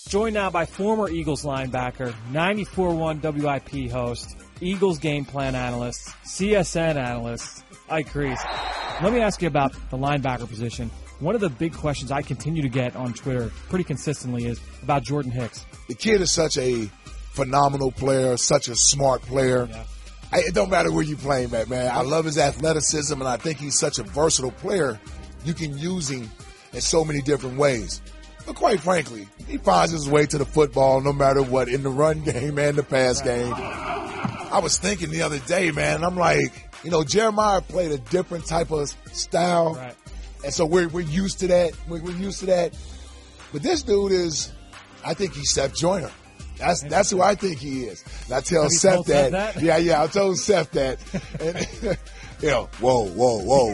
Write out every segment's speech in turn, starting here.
Joined now by former Eagles linebacker, 94.1 WIP host, Eagles game plan analyst, CSN analyst, Ike Crease. Let me ask you about the linebacker position. One of the big questions I continue to get on Twitter pretty consistently is about Jordan Hicks. The kid is such a phenomenal player, such a smart player. Yeah. It don't matter where you play him at, man. I love his athleticism, and I think he's such a versatile player. You can use him in so many different ways. But quite frankly, he finds his way to the football no matter what, in the run game and the pass game. I was thinking the other day, man, and I'm like, Jeremiah played a different type of style. Right. And so we're used to that. We're used to that. But this dude is, I think he's Seth Joyner. That's who I think he is. And I tell Seth that. Yeah, I told Seth that. And, whoa.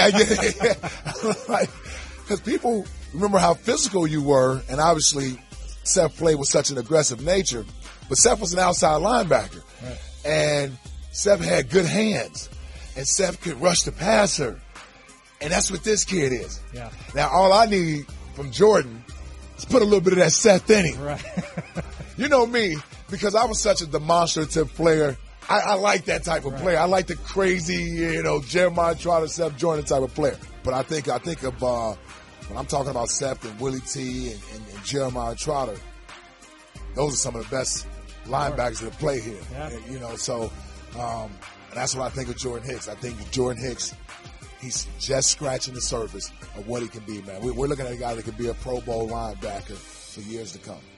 But because people remember how physical you were, and obviously Seth played with such an aggressive nature. But Seth was an outside linebacker. Right. And Seth had good hands. And Seth could rush the passer. And that's what this kid is. Yeah. Now, all I need from Jordan is put a little bit of that Seth in him. Right. You know me, because I was such a demonstrative player. I like that type of player. I like the crazy, Jeremiah Trotter, Seth Joyner type of player. But I think of when I'm talking about Seth and Willie T and Jeremiah Trotter, those are some of the best linebackers that play here. Yeah. So and that's what I think of Jordan Hicks. I think Jordan Hicks, he's just scratching the surface of what he can be, man. We're looking at a guy that could be a Pro Bowl linebacker for years to come.